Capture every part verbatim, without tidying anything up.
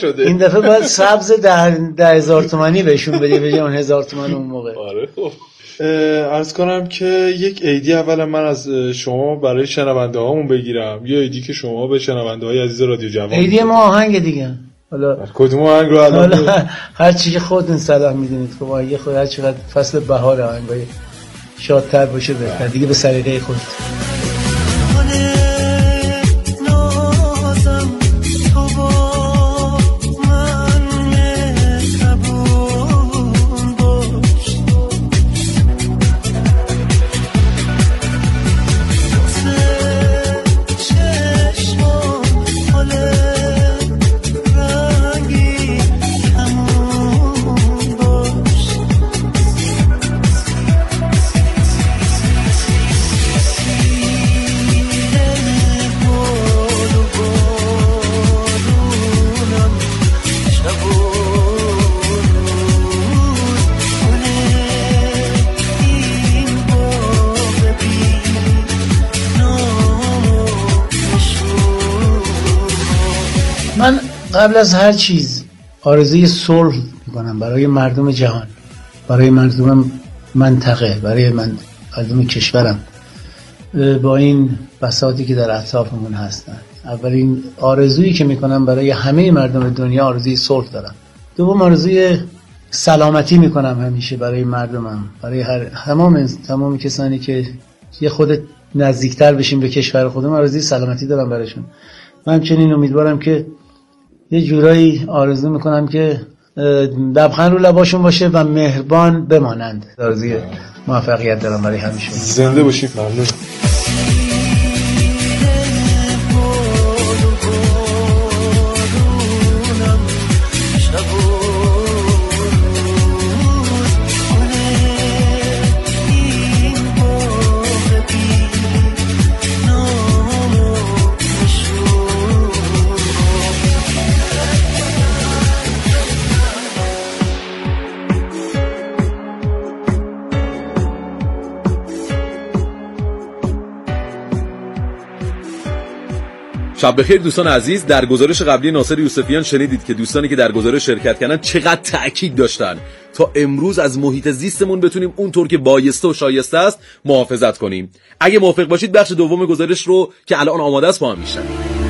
شده. این دفعه باید سبز ده, ده هزار تومانی بهشون بدی به جای اون هزار تومن اون موقع. آره خب عرض کنم که یک ایدی اولا من از شما برای شنونده هامون بگیرم، یه ایدی که شما به شنونده های عزیز رادیو جوان ایدی ما آهنگ دیگه. حالا کدوم آهنگ رو الان هر چی که خودتون صلاح میدونید که آهنگ خود هر چقدر فصل بهار آهنگای شادتر باشه بهتر دیگه، به سلیقه خود. من قبل از هر چیز آرزوی صلح میکنم برای مردم جهان، برای مردم منطقه، برای من مردم کشورم با این بساطی که در اطرافمون هستن. اولین آرزویی که میکنم برای همه مردم دنیا آرزوی صلح دارم. دوم آرزوی سلامتی میکنم همیشه برای مردمم، برای هر تمام تمام کسانی که یه خود نزدیکتر بشیم به کشور خودم آرزوی سلامتی دارم براشون. من همچنین امیدوارم که یه جورایی آرزو میکنم که لبخند رو لباشون باشه و مهربان بمانند. آرزوی موفقیت دارم برای همیشه. زنده باشید. ممنون. شب بخیر دوستان عزیز. در گزارش قبلی ناصر یوسفیان شنیدید که دوستانی که در گزارش شرکت کردن چقدر تأکید داشتن تا امروز از محیط زیستمون بتونیم اونطور که بایسته و شایسته است محافظت کنیم. اگه موافق باشید بخش دوم گزارش رو که الان آماده است با هم میشنویم.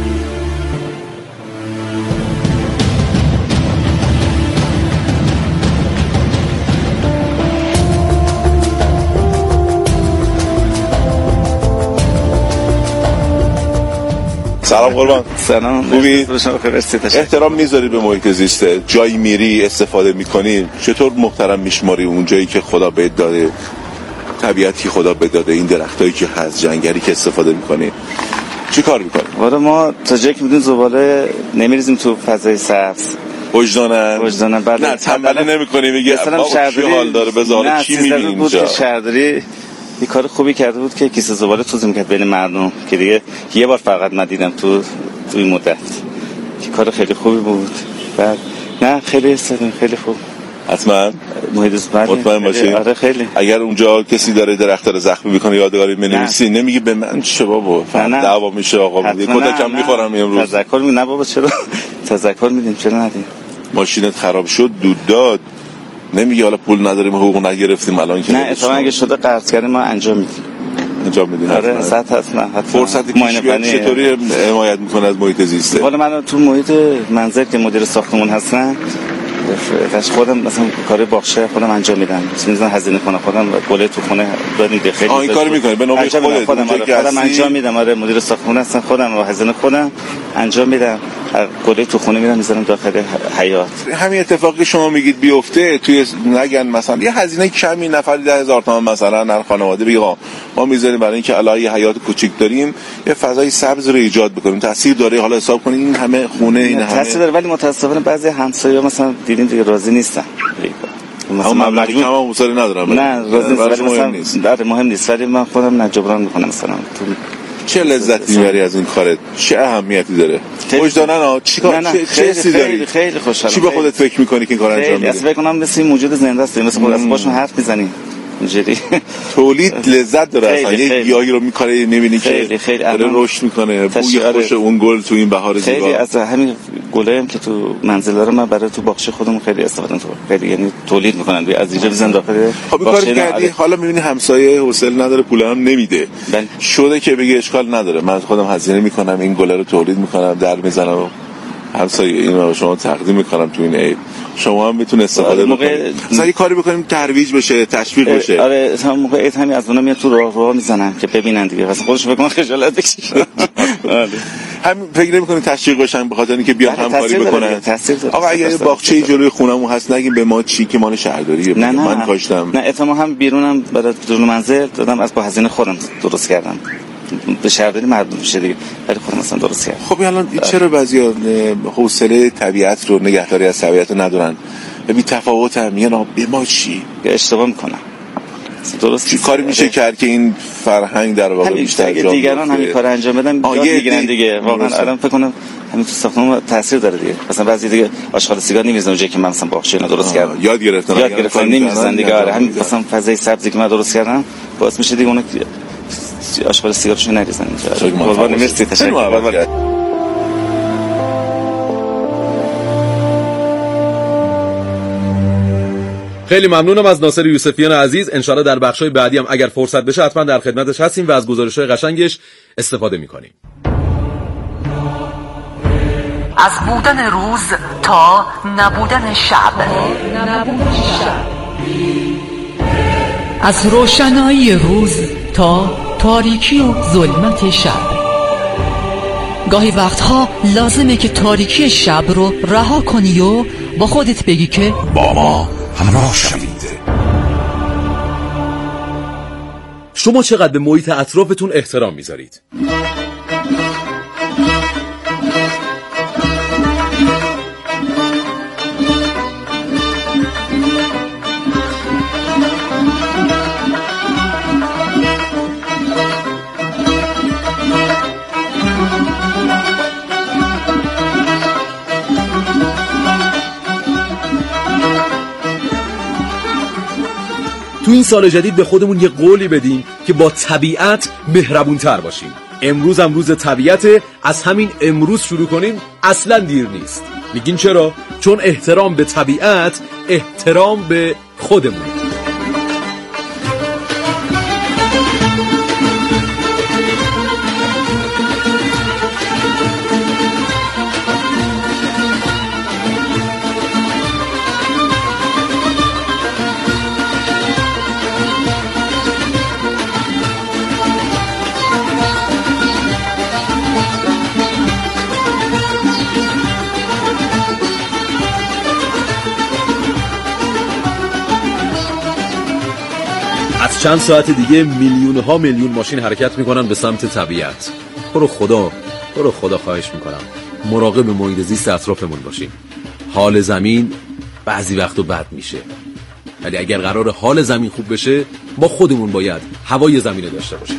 سلام قربان. سلام. خوبی؟ احترام میذاری به محیط زیست؟ جایی میری استفاده میکنی چطور محترم میشماری اون جایی که خدا بهت داده، طبیعتی خدا بهت داده، این درختایی که هست، جنگلی که استفاده میکنی، چی کار میکنی؟ آره ما تا جایی که میدونیم زباله نمیریزیم تو فضای سبز. وجدانن وجدانن بله. نه تنبلی نمیکنی میگی مثلا شهرداری حال داره بذاره کی میبینی اینجا؟ شهرداری یه کار خوبی کرده بود که کیسه زباله توزیع می‌کرد بین مردم که دیگه یه بار فقط من دیدم تو تو این مدت که کار خیلی خوبی بود. بعد نه خیلی خیلی خوب. حتما محیط زیست مطمئن باشی. آره خیلی. اگر اونجا کسی داره درخت رو زخمی می‌کنه یادگاری می‌نویسی نمیگی به من چه بابا دعوا میشه آقا میگه کتکم می‌خورم امروز. تذکر می نه بابا چرا تذکر میدیم چرا ندیم؟ ماشینت خراب شد دود داد نمیگه حالا پول نداریم حقوق نگرفتیم الان که نه اتفاقا اگه شده قرض کردیم ما انجام میدیم. انجام میدین؟ آره صد حتما. فرصت کشفیات چطوری حمایت میکنه از محیط زیسته؟ والا من تو محیط منزل که مدیر ساختمون هستن خودم مثلا کار باغچه خودم انجام میدم. مثلا هزینه کنه خودم گله تو خونه دادید خیلی. آ این کارو میکنی به نوبه خودت؟ خودم خودم انجام میدم. آره مدیر ساختمون هستن خودم و هزینه خودم انجام میدم. گله تو خونه میرم میذارم داخل حیاط. همین اتفاقی شما میگید بیفته توی نگن مثلا یه هزینه کمی نفری ده هزار تومان مثلا هر خانواده بگه ما میذاریم برای اینکه الهی حیاط کوچیک داریم یه فضای سبز رو ایجاد بکنیم. تاثیر داره؟ حالا حساب کنین این همه خونه این همه تاثیر داره ولی متاسفانه بعضی همسایه‌ها مثلا دیدین دیگه راضی نیستن. مثلا مبلغ کم هم مصری ندارم. نه راضی نیستن. برای مهم نیست ولی من خودم نجبران میکنم مثلا. چه لذتی میبری از این کارت؟ چه اهمیتی داره؟ وجداناً چیکار چه چیزی داری؟ خیلی خوشحالم. چی به خودت فکر میکنی که این کار انجام میدی؟ اصلا فکر کنم مثل موجود زنده است، مثل خود از باشون حرف میزنی. اینجوری تولید لذت داره اصلا. یه گیاهی رو میکاره نمیبینی که داره رشد میکنه، بوی خوش اون گل تو این بهار زیبا. خیلی از همین گلایی هم که تو منزل دارم من برای تو باغچه خودمون خیلی استفاده میکنم، خیلی یعنی تولید میکنن از اینجا بزن داخل. خب کار کردی حالا میبینی همسایه حوصله نداره پول هم نمیده، شده که بگی اشکال نداره من خودم هزینه میکنم این گلا رو تولید میکنم در میزنم و همسایه اینو رو شما تقدیم میکنم تو این عید، شما هم میتونه استفاده بکنید. مثلا یه کاری بکنیم ترویج بشه، تشویق بشه. آره هم موقع عید همین از اونها میاد تو راه راه میزنن که ببینن دیگه، مثلا خودش فکر کنه خجالت بکشه. هم فکر نمی‌کنید تشویق بشن به خاطر اینکه بیان همکاری بکنن. آقا اگه باغچه جلوی خونمون هست نگیم به ما چی که مال شهرداریه، من کاشتم. نه اتفاقا هم بیرونم برای درون منزل دادم، از با هزینه خودم درست کردم. به شهرداری مردم میشه دیگه، ولی خودم مثلا درست کردم. خب الان چرا بعضیا حوصله طبیعت رو نگهداری از طبیعت رو ندارن؟ ببین تفاوت هم میگن به ما چی؟ اشتباه میکنن. درست چی کاری میشه کرد که این فرهنگ در واقع بیشتر جا دیگران همین کار انجام بدن یاد میگیرن دیگه. واقعا الان فکر کنم همین تو ساختمون تاثیر داره دیگه. مثلا بعضی دیگه آشغال سیگار نمیزنن اونجایی که من مثلا باغچه اینا درست کردم، یاد گرفتن یاد گرفتن نمیزنن دیگه. آره همین مثلا فضای سبزی که من درست کردم باعث میشه دیگه اون آشغال سیگارشون نریزن. قربان مرسی، تشکر. خیلی ممنونم از ناصر یوسفیان عزیز. انشالله در بخشای بعدی هم اگر فرصت بشه حتما در خدمتش هستیم و از گزارش‌های قشنگش استفاده می‌کنیم. از بودن روز تا نبودن شب، از روشنایی روز تا تاریکی و ظلمت شب. گاهی وقتها لازمه که تاریکی شب رو رها کنی و با خودت بگی که با ما همراه شوید. شما چقدر به محیط اطرافتون احترام میذارید؟ تو این سال جدید به خودمون یه قولی بدیم که با طبیعت مهربون‌تر باشیم. امروز هم روز طبیعته، از همین امروز شروع کنیم، اصلا دیر نیست. میگین چرا؟ چون احترام به طبیعت احترام به خودمون. چند ساعت دیگه میلیون ها میلیون ماشین حرکت میکنن به سمت طبیعت. برو خدا برو خدا خواهش میکنم مراقب محیط زیست اطرافمون باشیم. حال زمین بعضی وقتو بد میشه، ولی اگر قرار حال زمین خوب بشه ما خودمون باید هوای زمین داشته باشیم.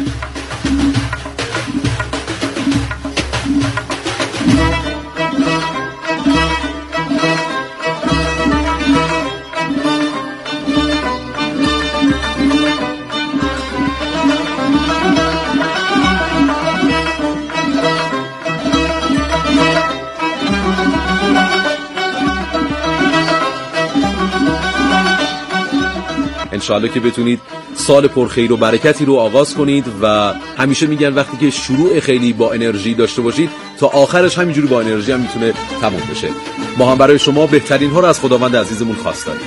انشاءالله که بتونید سال پرخیر و برکتی رو آغاز کنید و همیشه میگن وقتی که شروع خیلی با انرژی داشته باشید تا آخرش همینجوری با انرژی هم میتونه تموم بشه. ما هم برای شما بهترین ها رو از خداوند عزیزمون خواست داریم.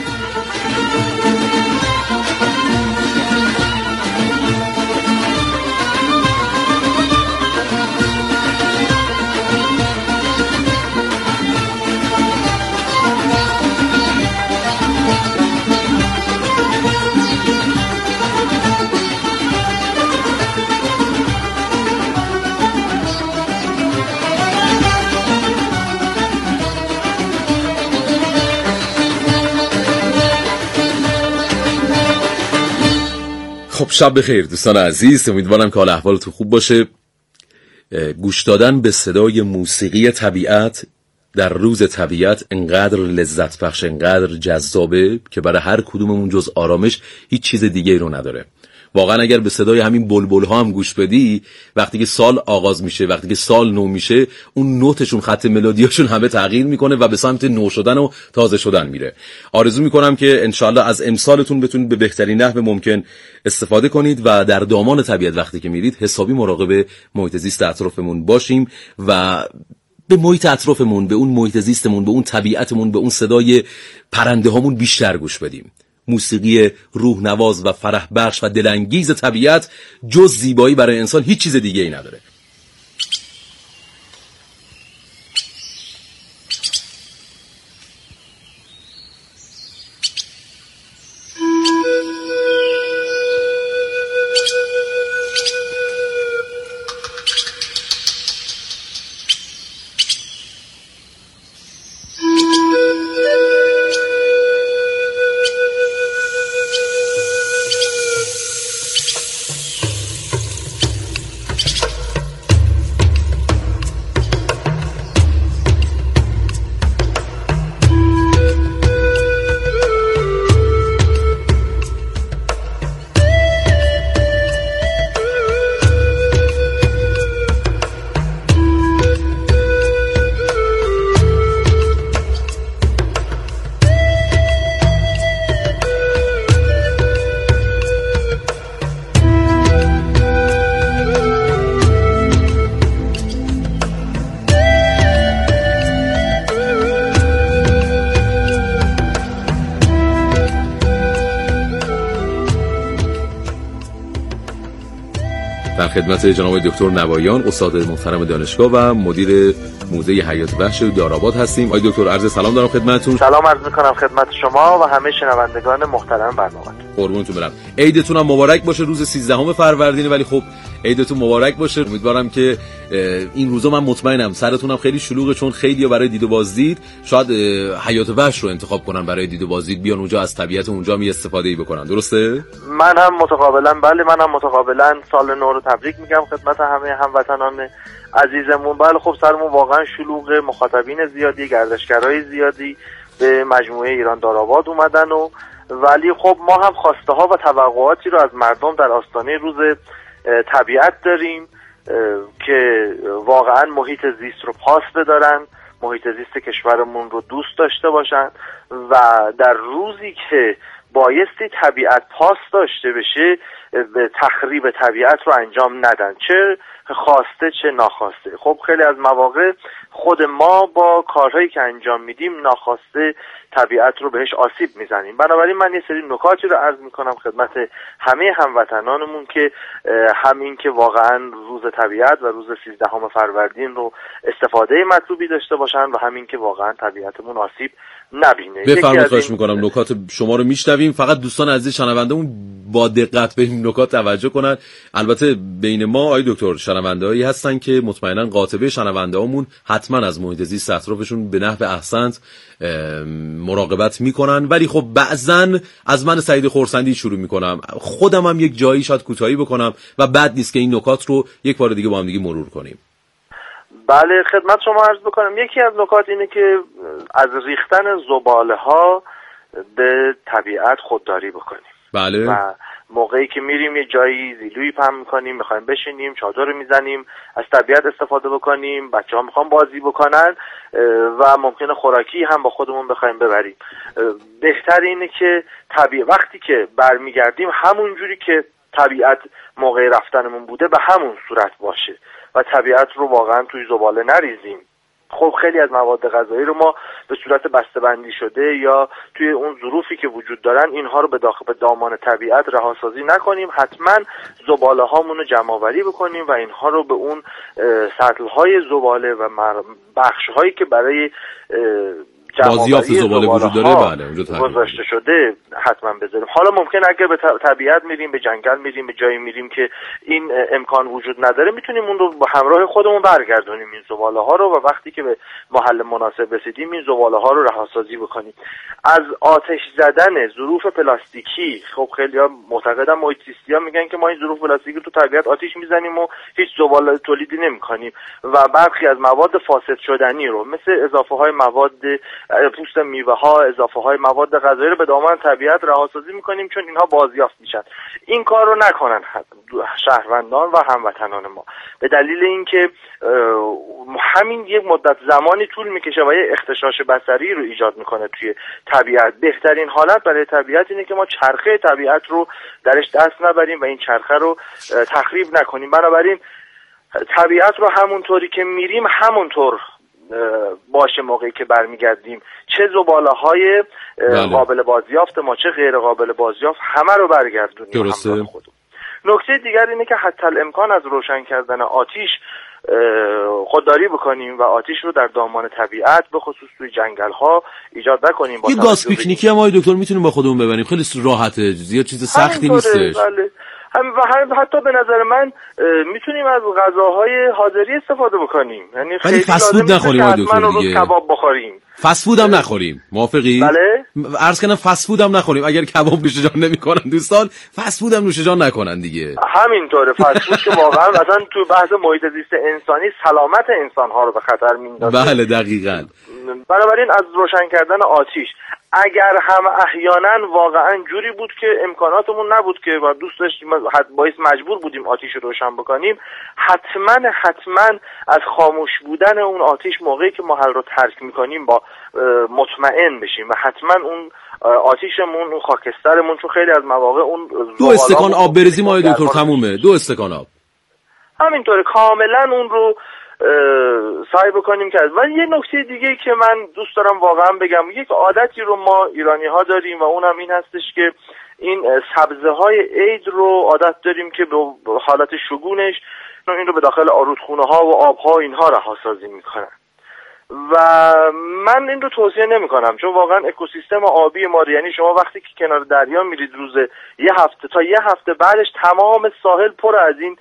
خب شب بخیر دوستان عزیز، امیدوارم که حال احوالتون خوب باشه. گوش دادن به صدای موسیقی طبیعت در روز طبیعت انقدر لذت بخش، انقدر جذابه که برای هر کدوممون جز آرامش هیچ چیز دیگه رو نداره. واقعا اگر به صدای همین بلبل ها هم گوش بدی، وقتی که سال آغاز میشه، وقتی که سال نو میشه، اون نوتشون، خط ملودیاشون همه تغییر میکنه و به سمت نو شدن و تازه شدن میره. آرزو میکنم که انشالله از امسالتون بتونید به بهترین نحو ممکن استفاده کنید و در دامان طبیعت وقتی که میرید حسابی مراقب محیط زیست اطرافمون باشیم و به محیط اطرافمون، به اون محیط زیستمون، به اون طبیعتمون، به اون صدای پرنده هامون بیشتر گوش بدیم. موسیقی روح نواز و فرح بخش و دلانگیز طبیعت جز زیبایی برای انسان هیچ چیز دیگه ای نداره. در خدمت جناب دکتر نوایان، استاد محترم دانشگاه و مدیر موزه حیات وحش دارآباد هستیم. آقای دکتر عرض سلام دارم خدمتتون. سلام عرض می‌کنم خدمت شما و همه شنوندگان محترم برنامه. قربونتون برم. عیدتون هم مبارک باشه. روز سیزدهم فروردین، ولی خب عیدتون مبارک باشه. امیدوارم که این روزا، من مطمئنم سرتون هم خیلی شلوغه، چون خیلی‌ها برای دید و بازدید شاید حیات وحش رو انتخاب کنن برای دید و بازدید، بیان اونجا از طبیعت اونجا می استفاده‌ای بکنن. درسته؟ من هم متقابلا بله من هم متقابلا سال نو رو تبریک میگم خدمت همه هموطنان عزیزمون. بله خب سرمون واقعا شلوغه، مخاطبین زیادی، گردشگرای زیادی به مجموعه ایران دارآباد اومدن و ولی خب ما هم خواسته ها و توقعاتی رو از مردم در آستانه روز طبیعت داریم که واقعا محیط زیست رو پاس بدارن، محیط زیست کشورمون رو دوست داشته باشن و در روزی که بایستی طبیعت پاس داشته بشه تخریب طبیعت رو انجام ندن، چه خواسته چه ناخواسته. خب خیلی از مواقع خود ما با کارهایی که انجام میدیم ناخواسته طبیعت رو بهش آسیب میزنیم. بنابراین من یه سری نکاتی رو عرض میکنم خدمت همه هموطنانمون که همین که واقعا روز طبیعت و روز سیزدهم فروردین رو استفاده مطلوبی داشته باشن و همین که واقعا طبیعتمون آسیب نبینه. بفرمایید، خواهش این... میکنم نکات شما رو میشنویم. فقط دوستان عزیز شنوندهمون با دقت به این نکات توجه کنن. البته بین ما آقای دکتر شنوندهایی هستن که مطمئنا قاطبه شنوندهامون حتما از محیط زیست اطرافشون به نحو احسنت مراقبت میکنن، ولی خب بعضن از من سعید خورسندی شروع میکنم، خودم هم یک جایی شاید کوتاهی بکنم و بعد نیست که این نکات رو یک بار دیگه با هم دیگه مرور کنیم. بله خدمت شما عرض بکنم یکی از نکات اینه که از ریختن زباله ها به طبیعت خودداری بکنیم. بله. و موقعی که میریم یه جایی زیلویی پهن میکنیم، میخوایم بشینیم، چادر رو میزنیم، از طبیعت استفاده بکنیم، بچه ها میخوان بازی بکنن و ممکنه خوراکی هم با خودمون بخوایم ببریم، بهتر اینه که طبیعت وقتی که برمیگردیم همون جوری که طبیعت موقع رفتنمون بوده به همون صورت باشه و طبیعت رو واقعا توی زباله نریزیم. خب خیلی از مواد غذایی رو ما به صورت بسته‌بندی شده یا توی اون ظروفی که وجود دارن اینها رو به داخل به دامان طبیعت رهاسازی نکنیم، حتما زباله هامون رو جمع آوری بکنیم و اینها رو به اون سطل های زباله و بخش هایی که برای بازیافت زباله وجود داره بله اونجا گذاشته شده حتما بذاریم. حالا ممکن اگه به طبیعت میریم، به جنگل میریم، به جایی میریم که این امکان وجود نداره، میتونیم اون رو با همراه خودمون برگردونیم این زباله ها رو و وقتی که به محل مناسب رسیدیم این زباله ها رو رهاسازی بکنیم. از آتش زدن ظروف پلاستیکی، خب خیلی‌ها معتقدن محیط زیستی ها میگن که ما این ظروف پلاستیکی تو طبیعت آتش میزنیم و هیچ زباله تولیدی نمیکنیم و برخی از مواد فاسد شدنی رو مثل اضافه های مواد پوست میوه ها، اضافه های مواد غذایی رو به دامن طبیعت رهاسازی میکنیم چون اینها بازیافت میشن. این کار رو نکنن شهروندان و هموطنان ما، به دلیل اینکه همین یک مدت زمانی طول میکشه و یه اختشاش بصری رو ایجاد میکنه توی طبیعت. بهترین حالت برای طبیعت اینه که ما چرخه طبیعت رو درش دست نبریم و این چرخه رو تخریب نکنیم. بنابراین طبیعت رو همونطوری که میریم همونطور باشه موقعی که برمیگردیم، چه زباله های قابل بازیافت ما چه غیر قابل بازیافت همه رو برگردونیم. درسته. نکته دیگر اینه که حتی الامکان از روشن کردن آتیش خودداری بکنیم و آتیش رو در دامان طبیعت به خصوص توی جنگل ها ایجاد نکنیم. یه گاز پیکنیکی هم آقای دکتر میتونیم با خودمون ببریم، خیلی راحته، زیاد چیز سختی نیستش. بله. هم و هم حتی به نظر من میتونیم از غذاهای حاضری استفاده بکنیم، یعنی خیلی فست فود نخوریم آقای دکتر دیگه، کباب بخوریم، فست فود هم نخوریم. موافقی؟ بله. عرض کنم فست فود هم نخوریم، اگر کباب نوش جان نمیکنن دوستان فست فود هم نوش جان نکنن دیگه. همینطوره. فست فود که واقعا مثلا تو بحث محیط زیست انسانی سلامت انسان ها رو به خطر میندازه. بله دقیقاً. بنابراین از روشن کردن آتیش اگر هم احیانا واقعا جوری بود که امکاناتمون نبود که و دوست داشتیم باعث مجبور بودیم آتیش رو روشن بکنیم، حتما حتما از خاموش بودن اون آتیش موقعی که محل رو ترک میکنیم با مطمئن بشیم و حتما اون آتیشمون، اون خاکسترمون، چون خیلی از مواقع اون دو استکان آب بریزیم آقای دکتر تمومه. دو استکان آب همینطوره کاملا اون رو سعی بکنیم که و یه نکته دیگه که من دوست دارم واقعا بگم، یک عادتی رو ما ایرانی ها داریم و اونم این هستش که این سبزه های عید رو عادت داریم که به حالت شگونش این رو به داخل آرودخونه ها و آب ها اینها رهاسازی میکنن و من این رو توصیه نمی کنم چون واقعا اکوسیستم آبی ما، یعنی شما وقتی که کنار دریا میرید روز یه هفته تا یه هفته بعدش تمام ساحل پر از این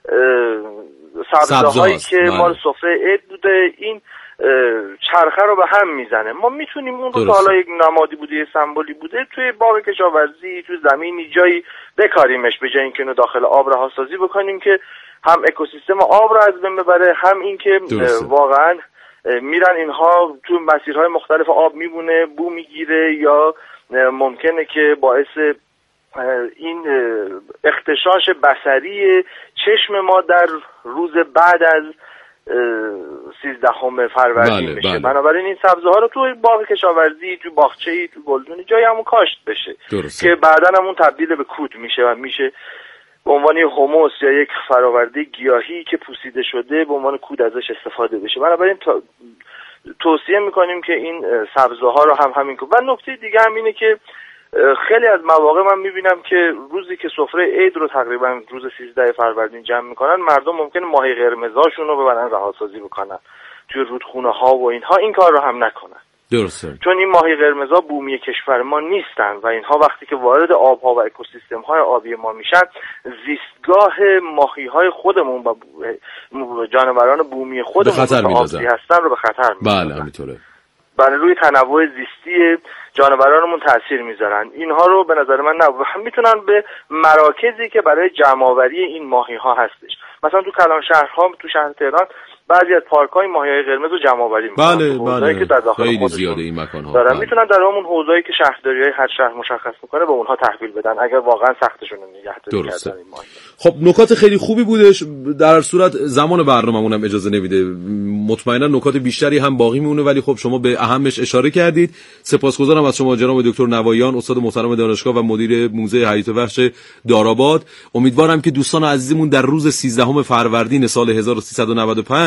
سبزه هایی که مال سفره عید بوده، این چرخه رو به هم میزنه. ما میتونیم اون رو که حالا یک نمادی بوده، یه سمبولی بوده، توی باغ کشاورزی، توی زمینی جایی بکاریمش به جای اینکه اونو داخل آب رهاسازی بکنیم که هم اکوسیستم آب رو از بین ببره، هم این که واقعا میرن اینها تو مسیرهای مختلف آب میمونه، بو میگیره یا ممکنه که باعث این اختشاش بصری چشم ما در روز بعد از سیزدهم فروردین بله، بشه. بله. بنابراین این سبزه ها رو توی باغ کشاورزی، توی باغچه‌ای، توی گلدونی جایی همون کاشت بشه درسته. که بعداً همون تبدیل به کود میشه و میشه به عنوان هوموس یا یک فراورده گیاهی که پوسیده شده به عنوان کود ازش استفاده بشه. بنابراین تا... توصیه میکنیم که این سبزه ها رو هم همین کن. و نکته دیگه هم اینه که خیلی از مواقع من میبینم که روزی که سفره عید رو تقریبا روز سیزده فروردین جمع میکنن، مردم ممکنه ماهی قرمزاشون رو ببرن رهاسازی بکنن توی رودخونه ها و اینها، این کار رو هم نکنن. درسته. چون این ماهی قرمزا بومی کشور ما نیستن و اینها وقتی که وارد آبها و اکوسیستم های آبی ما میشن، زیستگاه ماهی های خودمون و جانوران بومی خودمون که آبی هستن رو به خطر میندازن. بله همینطوره. بله روی تنوع زیستی جانورانمون تاثیر میذارن. اینها رو به نظر من نه میتونن به مراکزی که برای جمع‌آوری این ماهی ها هستش، مثلا تو کلان شهرها، تو شهر تهران بعضی از پارک‌های ماهی‌های قرمز رو جمع‌آوری می‌کنن. بله بله که در داخل خیلی زیاده این مکان‌ها. دارن میتونن در همون حوضایی که شهرداری‌های هر شهر مشخص می‌کنه به اونها تحویل بدن اگر واقعا سختشون نگهداری کردن این ماهی. خب نکات خیلی خوبی بودش، در صورت زمان برنامه‌مون هم اجازه نمیده، مطمئنا نکات بیشتری هم باقی میمونه ولی خب شما به اهمش اشاره کردید. سپاسگزارم از شما جناب دکتر نوایان، استاد محترم دانشگاه و مدیر موزه حیات وحش دارآباد. امیدوارم که دوستان عزیزمون در روز سیزدهم فروردین سال هزار و سیصد و نود و پنج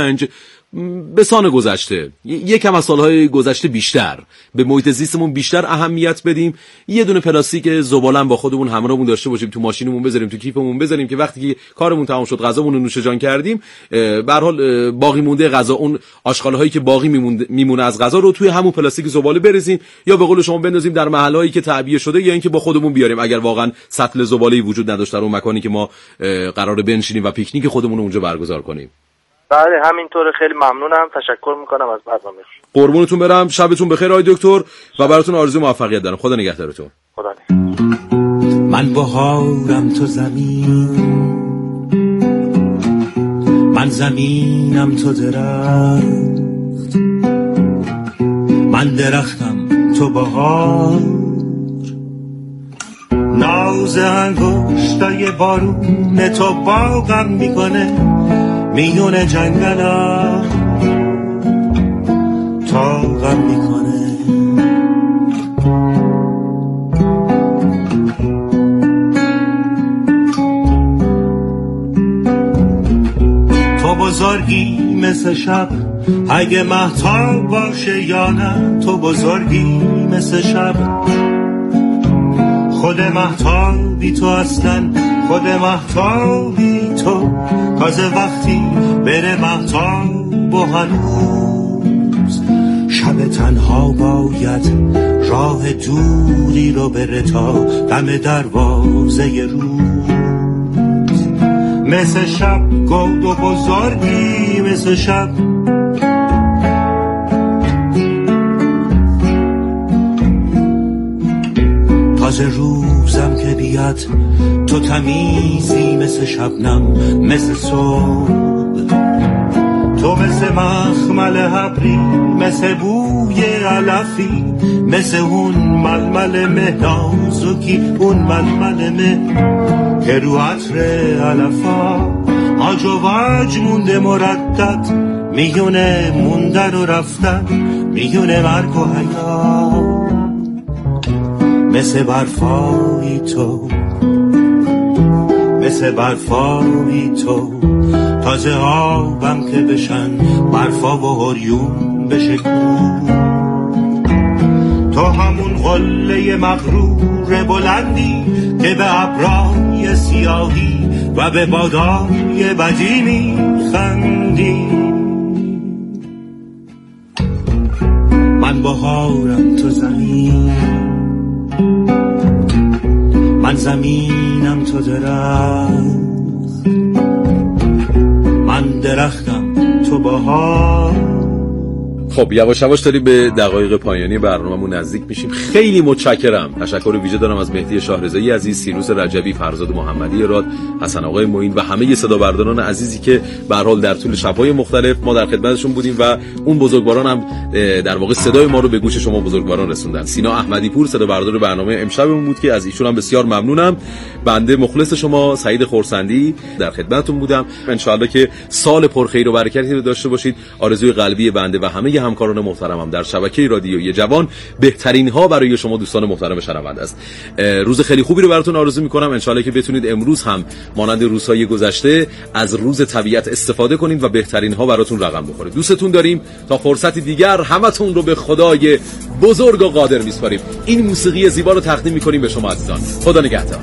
پنج به سان گذشته، یکم از سالهای گذشته بیشتر به محیط زیستمون بیشتر اهمیت بدیم. یه دونه پلاستیک زباله با خودمون همراهمون داشته باشیم، تو ماشینمون بذاریم، تو کیفمون بذاریم که وقتی که کارمون تمام شد غذامون رو نوش جان کردیم، به هر حال باقی مونده غذا، اون آشغال هایی که باقی میمونه از غذا رو توی همون پلاستیک زباله بریزیم یا به قول شما بندازیم در محلهایی که تعبیه شده، یا اینکه با خودمون بیاریم اگر واقعا سطل زباله‌ای وجود نداشته اون مکانی که ما قراره بنشینیم و پیکنیک خودمون رو اونجا برگزار کنیم. بله همینطوره. خیلی ممنونم، تشکر میکنم از برنامه. قربونتون برم، شبتون بخیر آقای دکتر و براتون آرزوی موفقیت دارم. خدا نگهدارتون. خدا نگهدار. من بهارم تو زمین، من زمینم تو درخت، من درختم تو بهار، ناز انگشتای بارون تو باغم میکنه میون جنگلا تاقم میکنه. تو بزرگی مثل شب اگه مهتاب باشه یا نه، تو بزرگی مثل شب، خود مهتابی تو اصلا، خود مهتابی تو، تازه وقتی بره مهتاب و هنوز شب تنها باید راه دوری رو بره تا دم دروازه روز، مثل شب گود و بزرگی مثل شب، تازه روزم که بیاد تو تمیزی مثل شبنم مثل صبح، تو مثل مخمل حبری مثل بوی علفی، مثل اون ململ مه نازکی، اون ململ مه که رو عطر علفا آج و وج مونده مردد، میونه موندن و رفتن میونه مرگ و حیات، مثل برفایی تو، مثل برفایی تو، تازه آبم که بشن برفا و هریون بشه کون، تو همون قله مغرور بلندی که به ابرای سیاهی و به بادای بدی میخندی. من بهارم تو زمین، من زمینم تو درخت، من درختم تو بهار. خب یواش یواش داریم به دقایق پایانی برنامه‌مون نزدیک میشیم. خیلی متشکرم. تشکر ویژه دارم از مهدی شاهرضایی عزیز، سیروس رجبی، فرزاد محمدی راد، حسن آقای معین و همه صدا برداران عزیزی که به هر حال در طول شب‌های مختلف ما در خدمتشون بودیم و اون بزرگواران هم در واقع صدای ما رو به گوش شما بزرگواران رسوندن. سینا احمدی پور صدا بردار برنامه امشبمون بود که از ایشون هم بسیار ممنونم. بنده مخلص شما سعید خورسندی در خدمتتون بودم. ان شاءالله که سال پرخیر و برکتی رو داشته باشید. آرزوی قلبی بنده و همه همکاران محترمم در شبکه رادیویی جوان بهترین ها برای شما دوستان محترم شنونده است. روز خیلی خوبی رو براتون آرزو می‌کنم. ان شاءالله که بتونید امروز هم مانند روزهای گذشته از روز طبیعت استفاده کنید و بهترین ها براتون رقم بخوره. دوستتون داریم. تا فرصتی دیگر همتون رو به خدای بزرگ و قادر میسپاریم. این موسیقی زیبا رو تقدیم می‌کنیم به شما عزیزان. خدا نگهدار.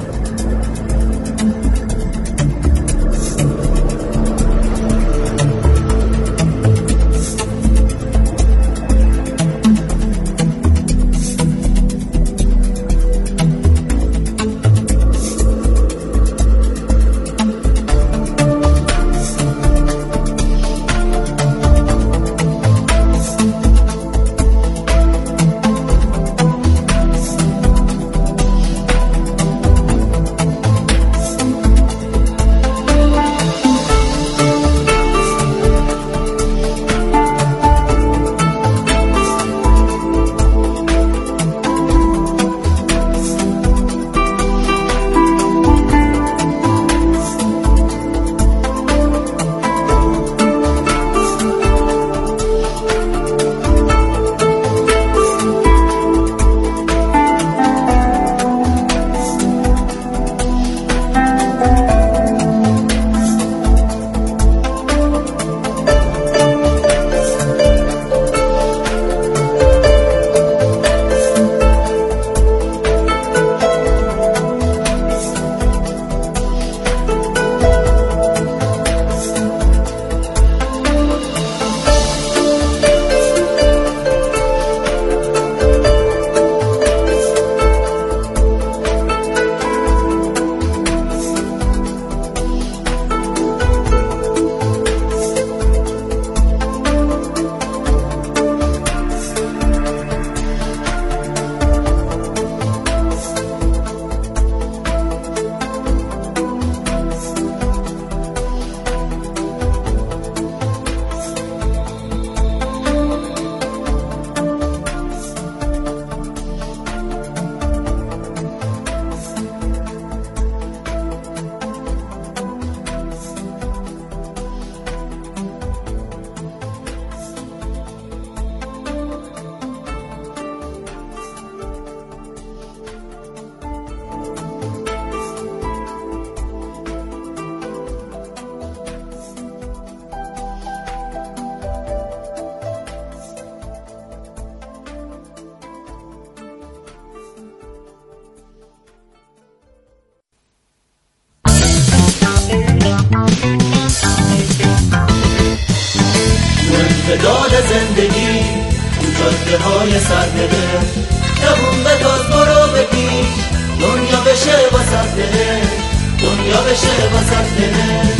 امتداد زندگی تو جاده های سرده نمون به تاز برو بگی دنیا بشه واسد دله دنیا بشه واسد دله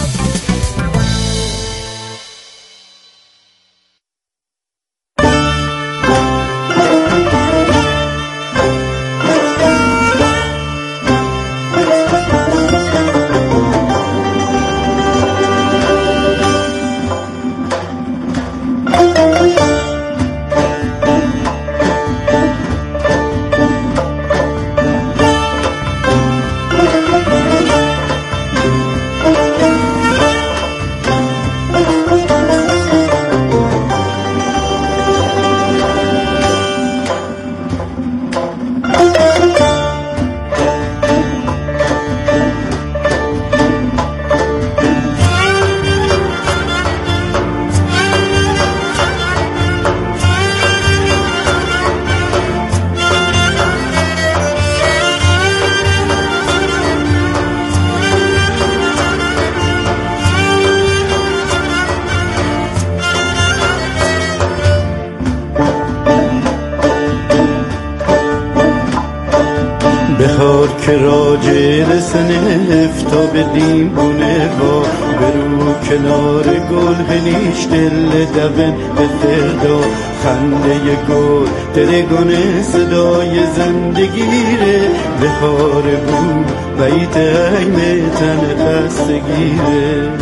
بهار که راجع رسنه افتابدیم بونه با برو کنار گل هنیش دل دوین به فردا خنده گل درگانه صدای زندگیره بهار بود بیت عیم تن خستگیره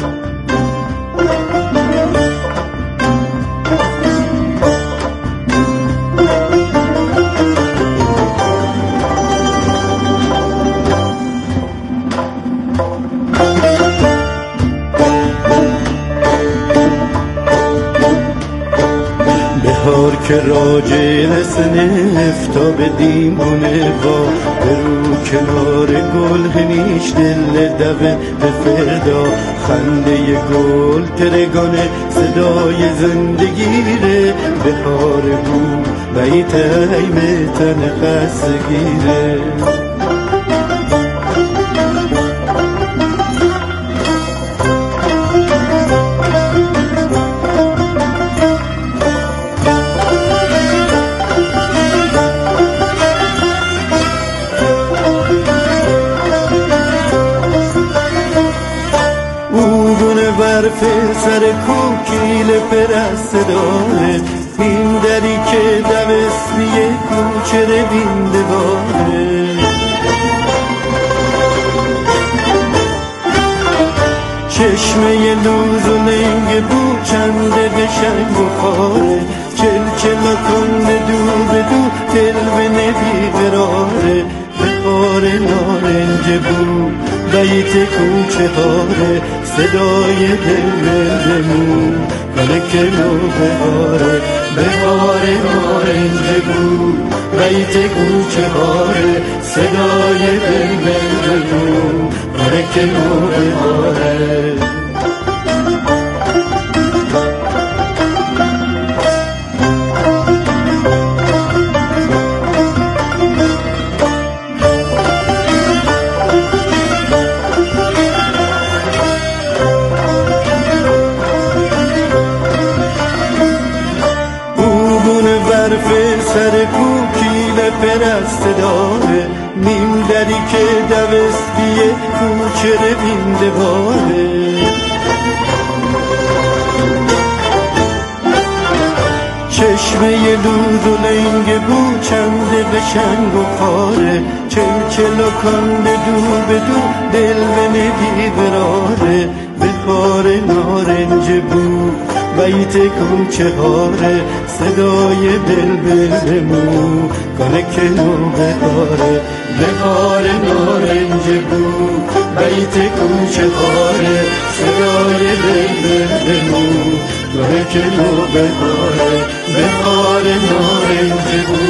بهار که راجع رسنه افتابدیم بونه با برو کنار گل هنیش دل دوه به فردا خنده گل ترگانه صدای زندگیره بهار بود بیت عیم تن خستگیره برف سر کوکیل پرست داره این دری که دوستی کوچه بینده باره چشمه لوز و لنگ بو چنده بشنگ و خاره چل چل کنده دو به دو دل به نبی قراره بخار نارنج بو بیت کوچه هاره صدای دل دمون ملک نو بهاره بهار نارنج بود بیت کوچه هاره صدای دل دمون ملک نو بهاره سر کوکیل پرست داره نیم دری که دوستی کوچه بینده باره چشمه لوز و لنگ بو چنده به شنگ و خاره چل چل و کنده دو به دو دل به نبی براره بخار نارنج بو بیت کوچه هاره صدای دل بلمو کنه که نو بهاره بهار نارنج بو بیت کوچه هاره صدای دل بلمو کنه که نو بهاره بهار نارنج بو